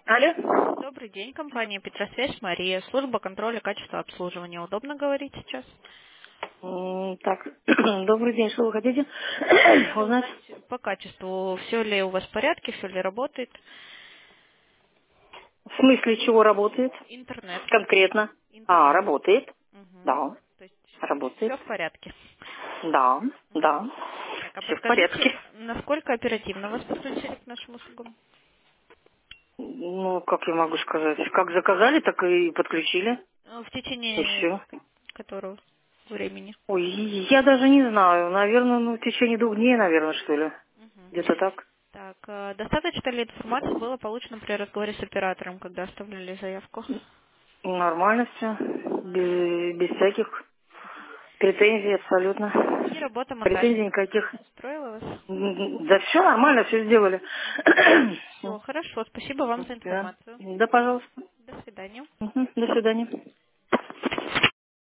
Алло. Добрый день, компания Петросвязь, Мария, служба контроля качества обслуживания. Удобно говорить сейчас? Так, добрый день, что вы хотите Хотели узнать? узнать по качеству, все ли у вас в порядке, все ли работает. В смысле, чего работает? Интернет. Конкретно. Интернет. Работает. Мгм. Да, То есть работает. все в порядке. Да, Мгм. да. Так, а Все в порядке. подскажите, насколько оперативно вас подключили к нашим услугам? Ну, как я могу сказать? Как заказали, так и подключили. В И течение все. которого времени? Ой, я даже не знаю. Наверное, в течение 2 дней, наверное, что ли. Мгм. Где-то так. Так, достаточно ли информации было получено при разговоре с оператором, когда оставляли заявку? Нормально все. Без всяких претензий абсолютно. И работа Претензий монтажника никаких. устроила вас? Да все нормально, все сделали. Все, хорошо. Спасибо вам за Да, информацию. да, пожалуйста. До свидания. До свидания.